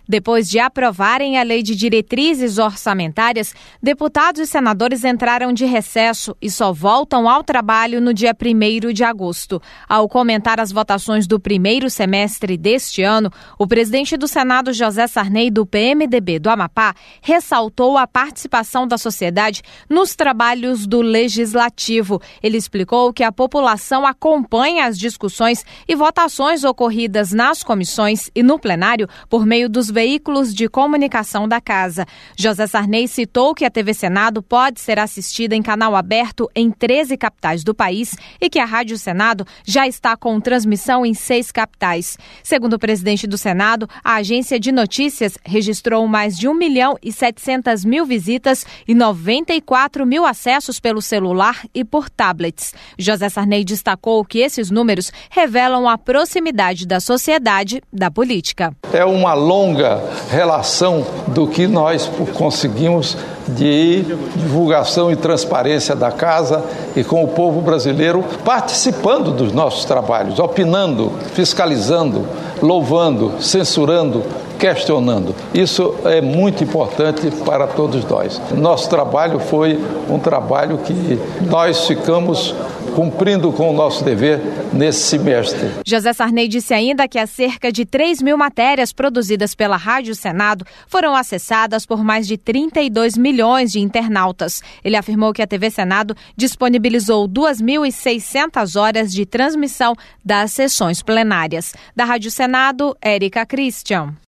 Depois de aprovarem a Lei de Diretrizes Orçamentárias, deputados e senadores entraram de recesso e só voltam ao trabalho no dia 1º de agosto. Ao comentar as votações do primeiro semestre deste ano, o presidente do Senado, José Sarney, do PMDB do Amapá, ressaltou a participação da sociedade nos trabalhos do Legislativo. Ele explicou que a população acompanha as discussões e votações ocorridas nas comissões e no plenário por meio dos veículos de comunicação da Casa. José Sarney citou que a TV Senado pode ser assistida em canal aberto em 13 capitais do país e que a Rádio Senado já está com transmissão em 6 capitais. Segundo o presidente do Senado, a agência de notícias registrou mais de 1.700.000 visitas e 94.000 acessos pelo celular e por tablets. José Sarney destacou que esses números revelam a proximidade da sociedade da política. É uma longa relação do que nós conseguimos de divulgação e transparência da Casa e com o povo brasileiro participando dos nossos trabalhos, opinando, fiscalizando, louvando, censurando, questionando. Isso é muito importante para todos nós. Nosso trabalho foi um trabalho que nós ficamos cumprindo com o nosso dever nesse semestre. José Sarney disse ainda que as cerca de 3.000 matérias produzidas pela Rádio Senado foram acessadas por mais de 32 milhões de internautas. Ele afirmou que a TV Senado disponibilizou 2.600 horas de transmissão das sessões plenárias. Da Rádio Senado, Érica Christian.